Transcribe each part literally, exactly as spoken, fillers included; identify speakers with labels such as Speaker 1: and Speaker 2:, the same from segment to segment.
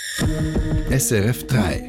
Speaker 1: S R F drei.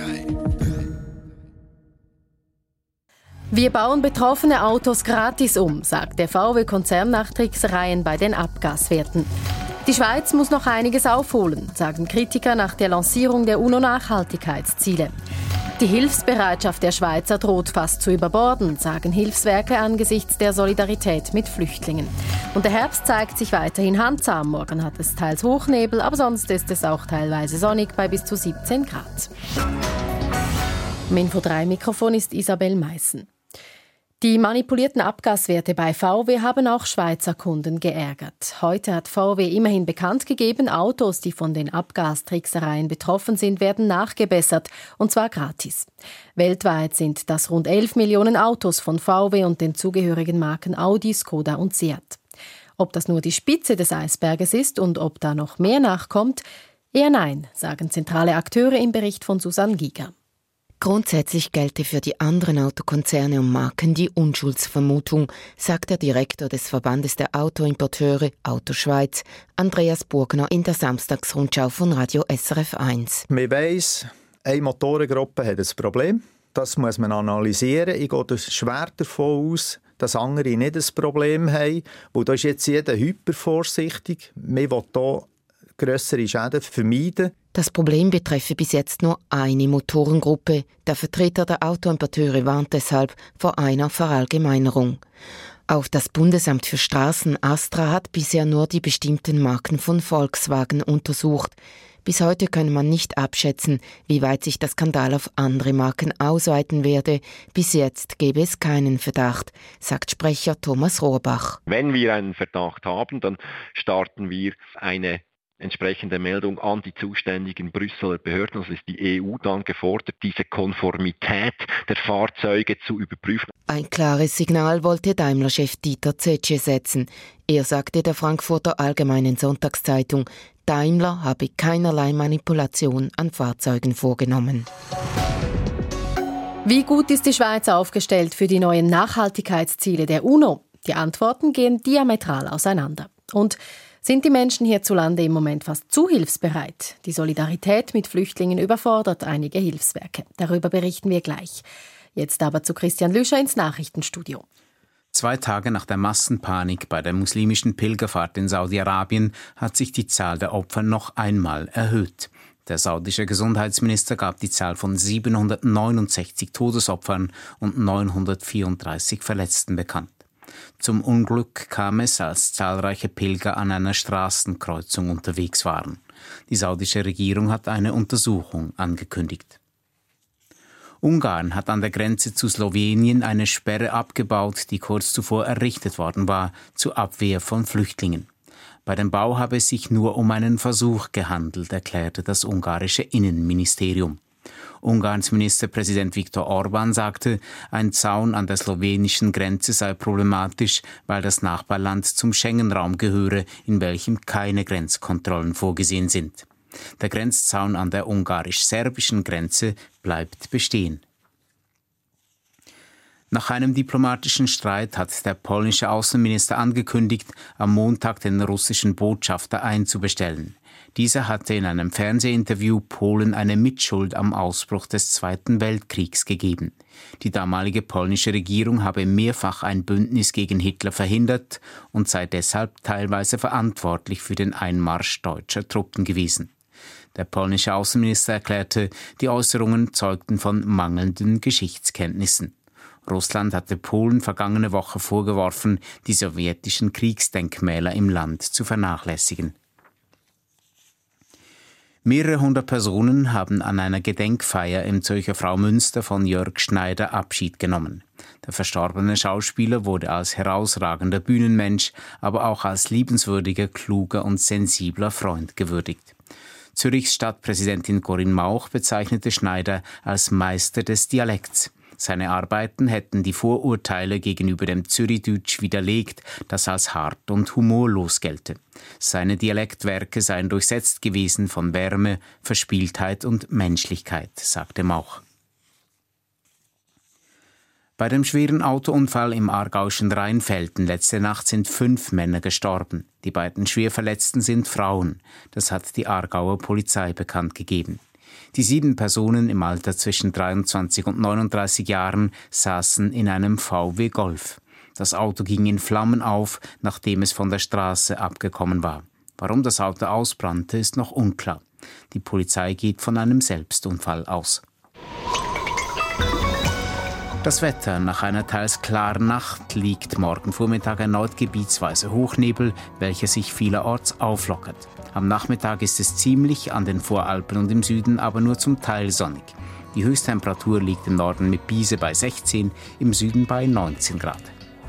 Speaker 2: Wir bauen betroffene Autos gratis um, sagt der V W-Konzern nach Tricksereien bei den Abgaswerten. Die Schweiz muss noch einiges aufholen, sagen Kritiker nach der Lancierung der UNO-Nachhaltigkeitsziele. Die Hilfsbereitschaft der Schweizer droht fast zu überborden, sagen Hilfswerke angesichts der Solidarität mit Flüchtlingen. Und der Herbst zeigt sich weiterhin handsam. Morgen hat es teils Hochnebel, aber sonst ist es auch teilweise sonnig bei bis zu siebzehn Grad. Im Info drei Mikrofon ist Isabel Meissen. Die manipulierten Abgaswerte bei V W haben auch Schweizer Kunden geärgert. Heute hat V W immerhin bekannt gegeben, Autos, die von den Abgastricksereien betroffen sind, werden nachgebessert, und zwar gratis. Weltweit sind das rund elf Millionen Autos von V W und den zugehörigen Marken Audi, Skoda und Seat. Ob das nur die Spitze des Eisberges ist und ob da noch mehr nachkommt, eher nein, sagen zentrale Akteure im Bericht von Susanne Giger.
Speaker 3: Grundsätzlich gelte für die anderen Autokonzerne und Marken die Unschuldsvermutung, sagt der Direktor des Verbandes der Autoimporteure Auto Schweiz, Andreas Burgner, in der Samstagsrundschau von Radio S R F eins.
Speaker 4: Man weiss, eine Motorengruppe hat ein Problem. Das muss man analysieren. Ich gehe schwer davon aus, dass andere nicht ein Problem haben. Weil da ist jetzt jeder hypervorsichtig. Man will hier grössere Schäden vermeiden.
Speaker 3: Das Problem betreffe bis jetzt nur eine Motorengruppe. Der Vertreter der Autoimporteure warnt deshalb vor einer Verallgemeinerung. Auch das Bundesamt für Straßen Astra hat bisher nur die bestimmten Marken von Volkswagen untersucht. Bis heute könne man nicht abschätzen, wie weit sich der Skandal auf andere Marken ausweiten werde. Bis jetzt gebe es keinen Verdacht, sagt Sprecher Thomas Rohrbach.
Speaker 5: Wenn wir einen Verdacht haben, dann starten wir eine entsprechende Meldung an die zuständigen Brüsseler Behörden. Also ist die E U dann gefordert, diese Konformität der Fahrzeuge zu überprüfen.
Speaker 3: Ein klares Signal wollte Daimler-Chef Dieter Zetsche setzen. Er sagte der Frankfurter Allgemeinen Sonntagszeitung, Daimler habe keinerlei Manipulation an Fahrzeugen vorgenommen.
Speaker 2: Wie gut ist die Schweiz aufgestellt für die neuen Nachhaltigkeitsziele der UNO? Die Antworten gehen diametral auseinander. Und sind die Menschen hierzulande im Moment fast zu hilfsbereit? Die Solidarität mit Flüchtlingen überfordert einige Hilfswerke. Darüber berichten wir gleich. Jetzt aber zu Christian Lüscher ins Nachrichtenstudio.
Speaker 6: Zwei Tage nach der Massenpanik bei der muslimischen Pilgerfahrt in Saudi-Arabien hat sich die Zahl der Opfer noch einmal erhöht. Der saudische Gesundheitsminister gab die Zahl von siebenhundertneunundsechzig Todesopfern und neunhundertvierunddreißig Verletzten bekannt. Zum Unglück kam es, als zahlreiche Pilger an einer Straßenkreuzung unterwegs waren. Die saudische Regierung hat eine Untersuchung angekündigt. Ungarn hat an der Grenze zu Slowenien eine Sperre abgebaut, die kurz zuvor errichtet worden war, zur Abwehr von Flüchtlingen. Bei dem Bau habe es sich nur um einen Versuch gehandelt, erklärte das ungarische Innenministerium. Ungarns Ministerpräsident Viktor Orbán sagte, ein Zaun an der slowenischen Grenze sei problematisch, weil das Nachbarland zum Schengen-Raum gehöre, in welchem keine Grenzkontrollen vorgesehen sind. Der Grenzzaun an der ungarisch-serbischen Grenze bleibt bestehen. Nach einem diplomatischen Streit hat der polnische Außenminister angekündigt, am Montag den russischen Botschafter einzubestellen. Dieser hatte in einem Fernsehinterview Polen eine Mitschuld am Ausbruch des Zweiten Weltkriegs gegeben. Die damalige polnische Regierung habe mehrfach ein Bündnis gegen Hitler verhindert und sei deshalb teilweise verantwortlich für den Einmarsch deutscher Truppen gewesen. Der polnische Außenminister erklärte, die Äußerungen zeugten von mangelnden Geschichtskenntnissen. Russland hatte Polen vergangene Woche vorgeworfen, die sowjetischen Kriegsdenkmäler im Land zu vernachlässigen. Mehrere hundert Personen haben an einer Gedenkfeier im Zürcher Fraumünster von Jörg Schneider Abschied genommen. Der verstorbene Schauspieler wurde als herausragender Bühnenmensch, aber auch als liebenswürdiger, kluger und sensibler Freund gewürdigt. Zürichs Stadtpräsidentin Corinne Mauch bezeichnete Schneider als Meister des Dialekts. Seine Arbeiten hätten die Vorurteile gegenüber dem Zürichdeutsch widerlegt, das als hart und humorlos gelte. Seine Dialektwerke seien durchsetzt gewesen von Wärme, Verspieltheit und Menschlichkeit, sagte Mauch. Bei dem schweren Autounfall im aargauischen Rheinfelden letzte Nacht sind fünf Männer gestorben. Die beiden Schwerverletzten sind Frauen. Das hat die Aargauer Polizei bekannt gegeben. Die sieben Personen im Alter zwischen dreiundzwanzig und neununddreißig Jahren saßen in einem V W Golf. Das Auto ging in Flammen auf, nachdem es von der Straße abgekommen war. Warum das Auto ausbrannte, ist noch unklar. Die Polizei geht von einem Selbstunfall aus. Das Wetter: Nach einer teils klaren Nacht liegt morgen Vormittag erneut gebietsweise Hochnebel, welcher sich vielerorts auflockert. Am Nachmittag ist es ziemlich, an den Voralpen und im Süden aber nur zum Teil sonnig. Die Höchsttemperatur liegt im Norden mit Biese bei sechzehn, im Süden bei neunzehn Grad.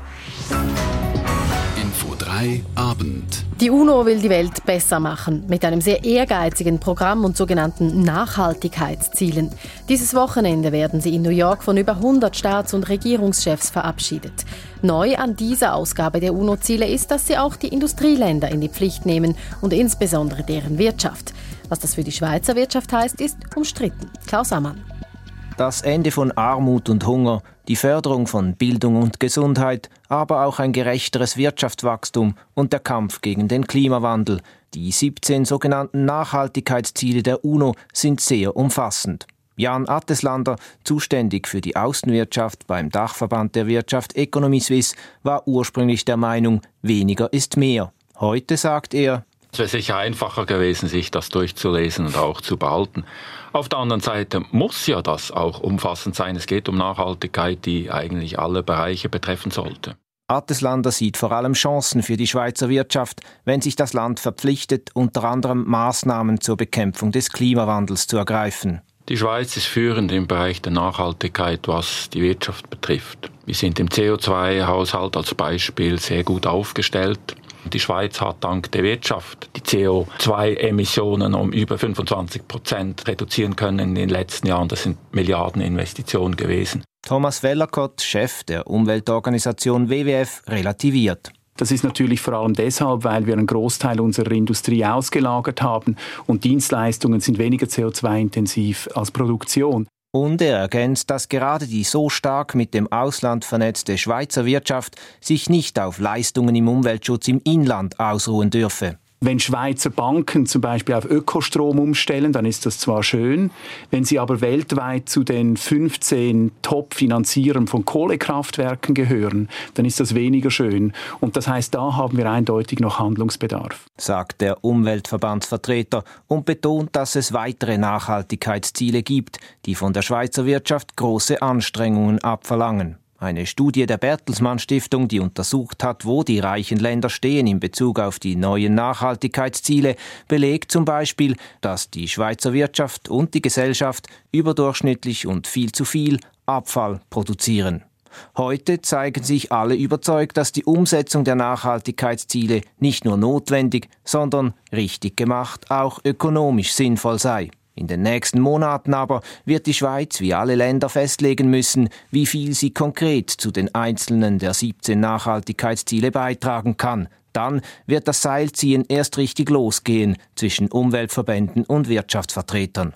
Speaker 1: Info drei Abend.
Speaker 2: Die UNO will die Welt besser machen, mit einem sehr ehrgeizigen Programm und sogenannten Nachhaltigkeitszielen. Dieses Wochenende werden sie in New York von über hundert Staats- und Regierungschefs verabschiedet. Neu an dieser Ausgabe der UNO-Ziele ist, dass sie auch die Industrieländer in die Pflicht nehmen und insbesondere deren Wirtschaft. Was das für die Schweizer Wirtschaft heißt, ist umstritten. Klaus Ammann.
Speaker 7: Das Ende von Armut und Hunger, die Förderung von Bildung und Gesundheit, aber auch ein gerechteres Wirtschaftswachstum und der Kampf gegen den Klimawandel. Die siebzehn sogenannten Nachhaltigkeitsziele der UNO sind sehr umfassend. Jan Atteslander, zuständig für die Außenwirtschaft beim Dachverband der Wirtschaft Economy Suisse, war ursprünglich der Meinung, weniger ist mehr. Heute sagt er:
Speaker 8: Es wäre sicher einfacher gewesen, sich das durchzulesen und auch zu behalten. Auf der anderen Seite muss ja das auch umfassend sein. Es geht um Nachhaltigkeit, die eigentlich alle Bereiche betreffen sollte.
Speaker 7: Atteslander sieht vor allem Chancen für die Schweizer Wirtschaft, wenn sich das Land verpflichtet, unter anderem Maßnahmen zur Bekämpfung des Klimawandels zu ergreifen.
Speaker 8: Die Schweiz ist führend im Bereich der Nachhaltigkeit, was die Wirtschaft betrifft. Wir sind im C O zwei Haushalt als Beispiel sehr gut aufgestellt. Die Schweiz hat dank der Wirtschaft die C O zwei Emissionen um über fünfundzwanzig Prozent reduzieren können in den letzten Jahren. Das sind Milliardeninvestitionen gewesen.
Speaker 7: Thomas Wellerkott, Chef der Umweltorganisation W W F, relativiert.
Speaker 9: Das ist natürlich vor allem deshalb, weil wir einen Großteil unserer Industrie ausgelagert haben und Dienstleistungen sind weniger C O zwei intensiv als Produktion.
Speaker 7: Und er ergänzt, dass gerade die so stark mit dem Ausland vernetzte Schweizer Wirtschaft sich nicht auf Leistungen im Umweltschutz im Inland ausruhen dürfe.
Speaker 9: Wenn Schweizer Banken zum Beispiel auf Ökostrom umstellen, dann ist das zwar schön. Wenn sie aber weltweit zu den fünfzehn Top-Finanzierern von Kohlekraftwerken gehören, dann ist das weniger schön. Und das heißt, da haben wir eindeutig noch Handlungsbedarf,
Speaker 7: sagt der Umweltverbandsvertreter und betont, dass es weitere Nachhaltigkeitsziele gibt, die von der Schweizer Wirtschaft große Anstrengungen abverlangen. Eine Studie der Bertelsmann Stiftung, die untersucht hat, wo die reichen Länder stehen in Bezug auf die neuen Nachhaltigkeitsziele, belegt zum Beispiel, dass die Schweizer Wirtschaft und die Gesellschaft überdurchschnittlich und viel zu viel Abfall produzieren. Heute zeigen sich alle überzeugt, dass die Umsetzung der Nachhaltigkeitsziele nicht nur notwendig, sondern richtig gemacht auch ökonomisch sinnvoll sei. In den nächsten Monaten aber wird die Schweiz wie alle Länder festlegen müssen, wie viel sie konkret zu den einzelnen der siebzehn Nachhaltigkeitsziele beitragen kann. Dann wird das Seilziehen erst richtig losgehen zwischen Umweltverbänden und Wirtschaftsvertretern.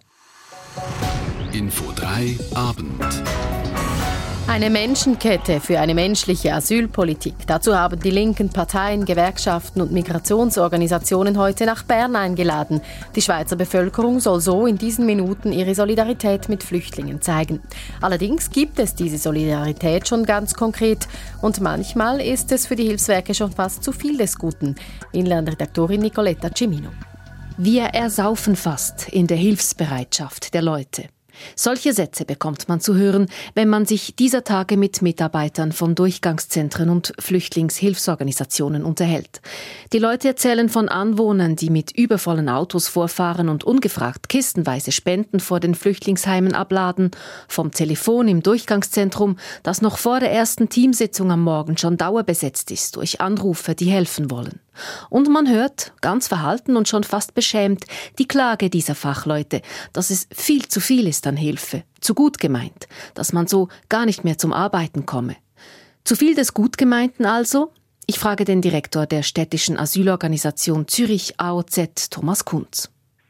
Speaker 1: Info drei Abend.
Speaker 2: Eine Menschenkette für eine menschliche Asylpolitik. Dazu haben die linken Parteien, Gewerkschaften und Migrationsorganisationen heute nach Bern eingeladen. Die Schweizer Bevölkerung soll so in diesen Minuten ihre Solidarität mit Flüchtlingen zeigen. Allerdings gibt es diese Solidarität schon ganz konkret und manchmal ist es für die Hilfswerke schon fast zu viel des Guten. Inlandredaktorin Nicoletta Cimino.
Speaker 10: Wir ersaufen fast in der Hilfsbereitschaft der Leute. Solche Sätze bekommt man zu hören, wenn man sich dieser Tage mit Mitarbeitern von Durchgangszentren und Flüchtlingshilfsorganisationen unterhält. Die Leute erzählen von Anwohnern, die mit übervollen Autos vorfahren und ungefragt kistenweise Spenden vor den Flüchtlingsheimen abladen, vom Telefon im Durchgangszentrum, das noch vor der ersten Teamsitzung am Morgen schon dauerbesetzt ist durch Anrufer, die helfen wollen. Und man hört, ganz verhalten und schon fast beschämt, die Klage dieser Fachleute, dass es viel zu viel ist an Hilfe, zu gut gemeint, dass man so gar nicht mehr zum Arbeiten komme. Zu viel des Gutgemeinten also? Ich frage den Direktor der städtischen Asylorganisation Zürich A O Z, Thomas Kunz.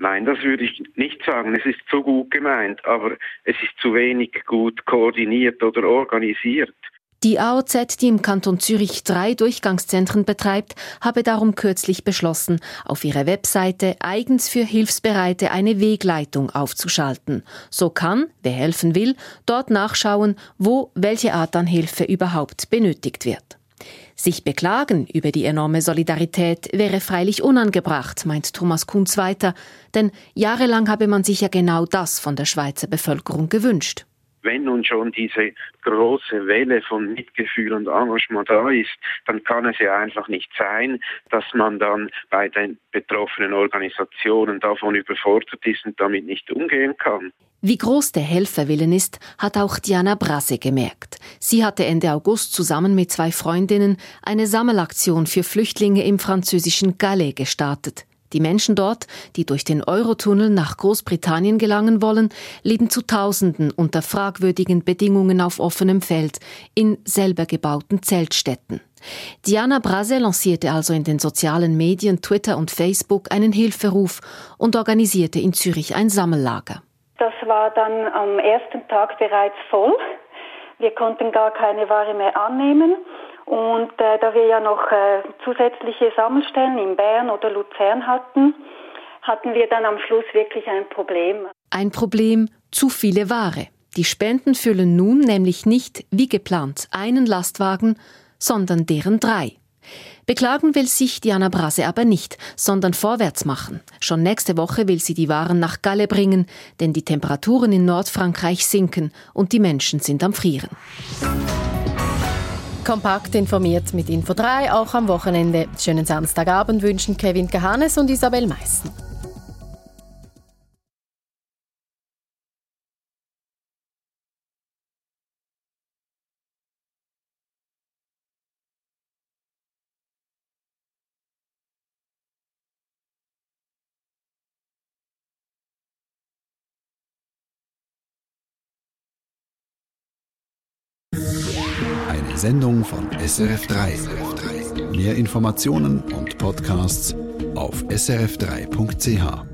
Speaker 11: Nein, das würde ich nicht sagen. Es ist zu gut gemeint, aber es ist zu wenig gut koordiniert oder organisiert.
Speaker 10: Die A O Z, die im Kanton Zürich drei Durchgangszentren betreibt, habe darum kürzlich beschlossen, auf ihrer Webseite eigens für Hilfsbereite eine Wegleitung aufzuschalten. So kann, wer helfen will, dort nachschauen, wo welche Art an Hilfe überhaupt benötigt wird. Sich beklagen über die enorme Solidarität wäre freilich unangebracht, meint Thomas Kunz weiter, denn jahrelang habe man sich ja genau das von der Schweizer Bevölkerung gewünscht.
Speaker 11: Wenn nun schon diese große Welle von Mitgefühl und Engagement da ist, dann kann es ja einfach nicht sein, dass man dann bei den betroffenen Organisationen davon überfordert ist und damit nicht umgehen kann.
Speaker 10: Wie groß der Helferwillen ist, hat auch Diana Brasse gemerkt. Sie hatte Ende August zusammen mit zwei Freundinnen eine Sammelaktion für Flüchtlinge im französischen Calais gestartet. Die Menschen dort, die durch den Eurotunnel nach Großbritannien gelangen wollen, leben zu Tausenden unter fragwürdigen Bedingungen auf offenem Feld, in selber gebauten Zeltstätten. Diana Brasse lancierte also in den sozialen Medien, Twitter und Facebook einen Hilferuf und organisierte in Zürich ein Sammellager.
Speaker 12: Das war dann am ersten Tag bereits voll. Wir konnten gar keine Ware mehr annehmen. Und äh, da wir ja noch äh, zusätzliche Sammelstellen in Bern oder Luzern hatten, hatten wir dann am Schluss wirklich ein Problem.
Speaker 10: Ein Problem, zu viele Ware. Die Spenden füllen nun nämlich nicht, wie geplant, einen Lastwagen, sondern deren drei. Beklagen will sich Diana Brasse aber nicht, sondern vorwärts machen. Schon nächste Woche will sie die Waren nach Calais bringen, denn die Temperaturen in Nordfrankreich sinken und die Menschen sind am Frieren.
Speaker 2: Kompakt informiert mit Info drei, auch am Wochenende. Schönen Samstagabend wünschen Kevin Kahanes und Isabel Meissen.
Speaker 1: Eine Sendung von S R F drei. Mehr Informationen und Podcasts auf s r f drei punkt c h.